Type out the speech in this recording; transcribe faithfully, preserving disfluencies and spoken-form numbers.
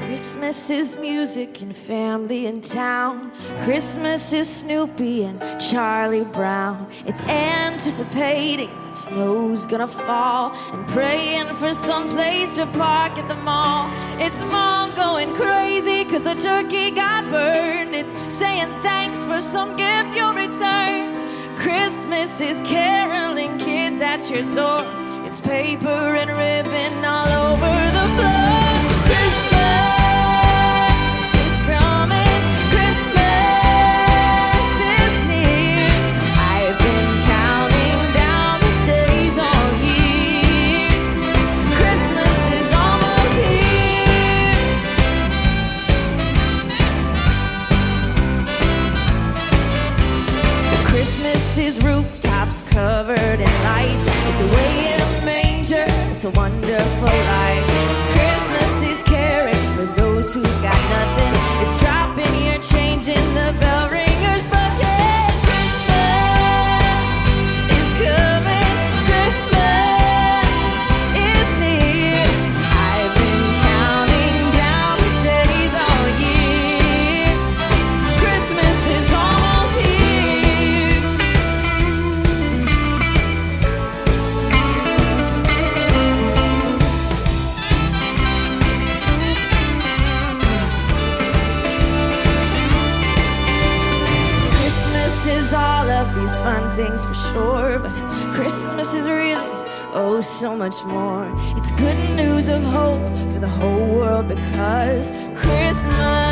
Christmas is music and family in town. Christmas is Snoopy and Charlie Brown. It's anticipating that snow's gonna fall and praying for some place to park at the mall. It's mom going crazy cause the turkey got burned. It's saying thanks for some gift you'll return. Christmas is caroling kids at your door. It's paper and ribbon all over the floor. Rooftops covered in lights. It's a way in a manger. It's a wonderful life. Christmas is caring for those who got nothing. It's dropping your change in the bell ringer's bucket. Christmas is coming. Christmas is near. I've been counting down the days all year. Christmas is almost here. All of these fun things for sure, but Christmas is really, oh, so much more. It's good news of hope for the whole world because Christmas